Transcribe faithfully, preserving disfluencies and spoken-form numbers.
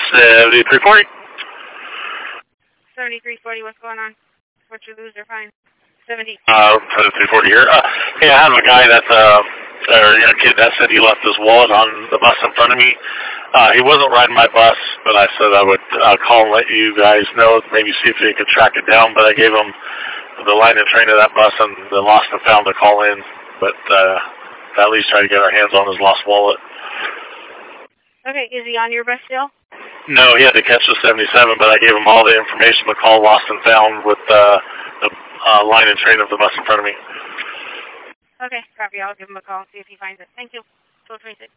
seventy-three forty. seventy-three forty, what's going on? What's your loser fine? seventy. Uh, seventy-three forty here. Uh, hey, I have a guy that, uh, or a kid that said he left his wallet on the bus in front of me. Uh, he wasn't riding my bus, but I said I would uh, call and let you guys know, maybe see if they could track it down, but I gave him the line and train of that bus and the lost and found to call in, but uh, at least try to get our hands on his lost wallet. Okay, is he on your bus still? No, he had to catch the seventy-seven, but I gave him all the information to call lost and found with uh, the uh, line and train of the bus in front of me. Okay, copy. I'll give him a call and see if he finds it. Thank you. twelve twenty-six.